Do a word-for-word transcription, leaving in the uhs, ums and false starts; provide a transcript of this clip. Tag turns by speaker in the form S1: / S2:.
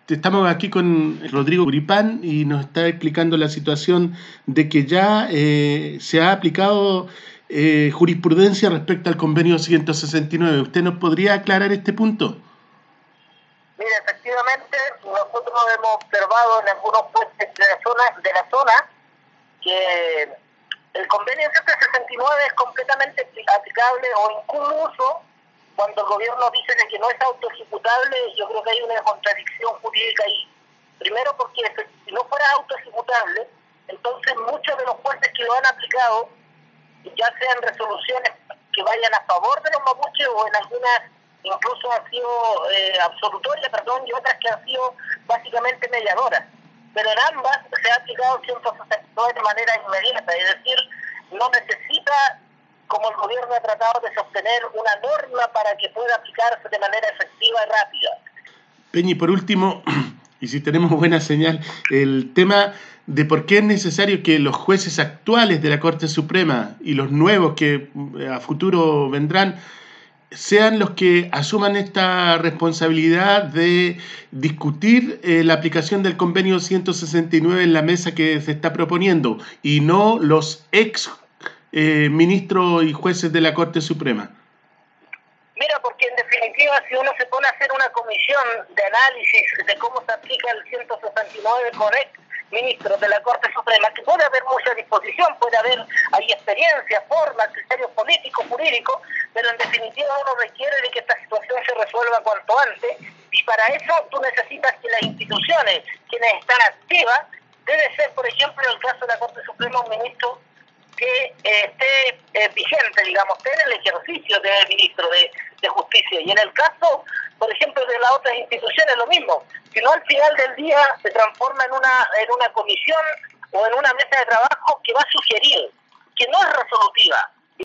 S1: Estamos aquí con Rodrigo Uripán y nos está explicando la situación de que ya eh, se ha aplicado eh, jurisprudencia respecto al convenio ciento sesenta y nueve. ¿Usted nos podría aclarar este punto?
S2: Mira, efectivamente, nosotros hemos observado en algunos puentes de la zona, de la zona que el convenio ciento sesenta y nueve es completamente aplicable o incluso cuando el gobierno dice de que no es autoejecutable. Yo creo que hay una contradicción jurídica ahí. Primero porque si no fuera autoejecutable, entonces muchos de los jueces que lo han aplicado, ya sean resoluciones que vayan a favor de los mapuches o en algunas incluso han sido eh, absolutorias, perdón, y otras que han sido básicamente mediadoras. Pero en ambas se ha aplicado ciento sesenta y nueve de manera inmediata, es decir, no necesita, como el gobierno ha tratado de sostener, una norma para que pueda aplicarse de manera efectiva y rápida.
S1: Peñi, por último, y si tenemos buena señal, el tema de por qué es necesario que los jueces actuales de la Corte Suprema y los nuevos que a futuro vendrán sean los que asuman esta responsabilidad de discutir eh, la aplicación del convenio ciento sesenta y nueve en la mesa que se está proponiendo y no los ex eh, ministros y jueces de la Corte Suprema.
S2: Mira, porque en definitiva, si uno se pone a hacer una comisión de análisis de cómo se aplica el ciento sesenta y nueve con ex ministros de la Corte Suprema, que puede haber mucha disposición, puede haber, hay experiencia, formas, criterios políticos, jurídicos, pero en definitiva uno requiere de que esta situación se resuelva cuanto antes, y para eso tú necesitas que las instituciones, quienes están activas, debe ser, por ejemplo, en el caso de la Corte Suprema, un ministro que eh, esté eh, vigente, digamos, esté en el ejercicio de ministro de, de Justicia. Y en el caso, por ejemplo, de las otras instituciones, lo mismo. Si no, al final del día se transforma en una, en una comisión o en una mesa de trabajo que va a sugerir, que no es resolutiva,